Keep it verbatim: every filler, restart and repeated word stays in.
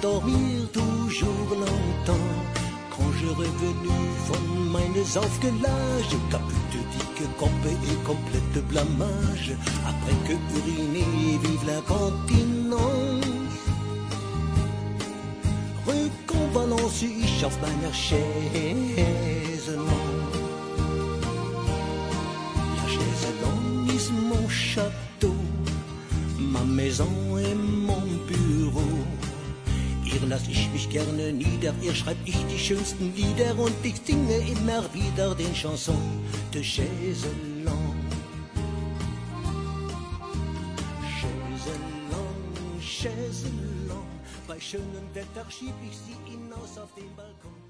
dormir toujours longtemps. Quand je revenu von meines Aufgelage, Kapute dicke Kompe et complète blamage. Après que uriné, vive la continence. Reconvalence ich auf meiner Chaise longue. La chaise longue ist mon château, ma maison et mon bureau. Hier lass ich mich gerne nieder, hier schreib ich die schönsten Lieder und ich singe immer wieder den Chanson de Chaise longue. Chaise longue, Chaise longue, bei schönem Wetter schieb ich sie hinaus auf den Balkon.